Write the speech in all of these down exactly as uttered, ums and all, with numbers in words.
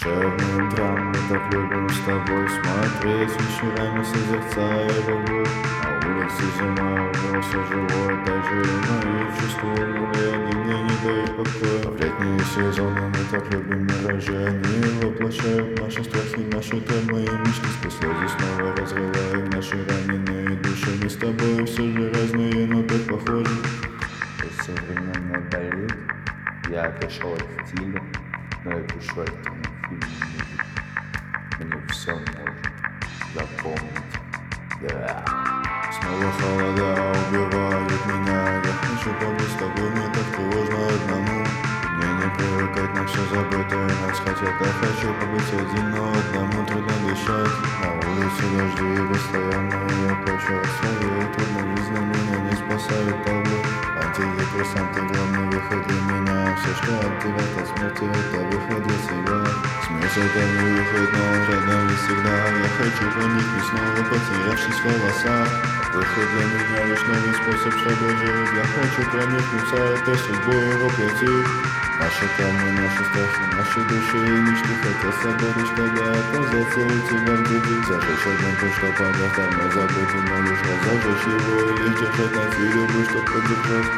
Душевным утрам мы так любим с тобой смотреть, вечерами созерцая его. На улице зима, но все живое, даже и мои чувства нули, они мне не дают покоя. В летние сезоны мы так любим миражи, они воплощают наши страхи, наши травмы и мечты. Сквозь слезы снова разрываем наши раненые души. Мы с тобой все же разные, но так похожи. Ты современно болит, я отошел от стиля, но я пишу альтернативную музыку. Мне все может запомнить. Да. Снова холода убивают меня. Я хочу побыть с тобой, мне так тревожно одному. Мне не привыкать на все забытое нас хотят. Я хочу побыть один, но одному трудно дышать. На улице дожди и постоянно я плачу от своей трудной жизни, меня не спасают табло. Антидепрессанты — главный выход для меня. Все, что от тебя, от смерти, это выход для себя. Смерть — это не выход, но он рядом навсегда. Я хочу проникнуть снова, потерявшись в волосах. Выход для меня лишь новый способ, чтобы жить. Я хочу проникнуться этой судьбой воплоти. Наши травмы, наши страхи, наши души и мечты. Хотел свободы, чтобы оказаться у тебя в груди. Зажечь огонь, то, что погас, давно забыть, но лишь разожечь его и лишь держать на силе, чтоб поддержать.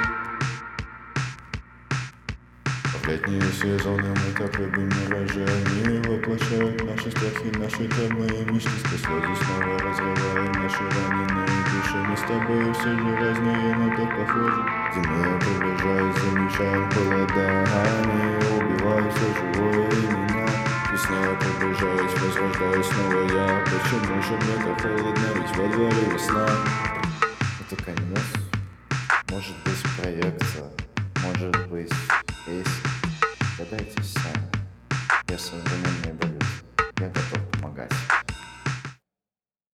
В летние сезоны мы так любим миражи, они воплощают наши страхи, наши травмы и мечты. Сквозь слезы снова разрываем наши раненые души. Мы с тобой все же разные, но так похожи. Зимой приближаясь, замечаем холода, они убивают все живое и меня. Весной приближаясь, возрождаюсь снова я. Почему же мне так холодно, ведь во дворе весна? Это конец, может быть проекция, может быть песня. Гадайте сами. Я современный болюсь, я готов помогать.